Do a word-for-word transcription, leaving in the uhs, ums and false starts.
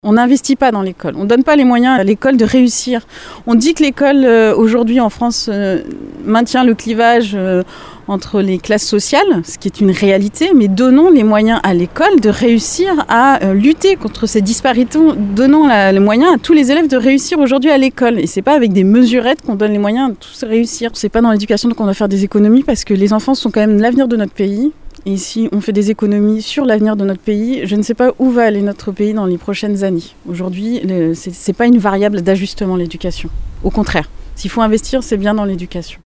On n'investit pas dans l'école, on ne donne pas les moyens à l'école de réussir. On dit que l'école, euh, aujourd'hui en France, euh, maintient le clivage euh, entre les classes sociales, ce qui est une réalité, mais donnons les moyens à l'école de réussir à euh, lutter contre ces disparités, donnons la, les moyens à tous les élèves de réussir aujourd'hui à l'école. Et c'est pas avec des mesurettes qu'on donne les moyens à tous réussir. C'est pas dans l'éducation qu'on doit faire des économies, parce que les enfants sont quand même l'avenir de notre pays. Et si on fait des économies sur l'avenir de notre pays, je ne sais pas où va aller notre pays dans les prochaines années. Aujourd'hui, le, c'est, c'est pas une variable d'ajustement l'éducation. Au contraire, s'il faut investir, c'est bien dans l'éducation.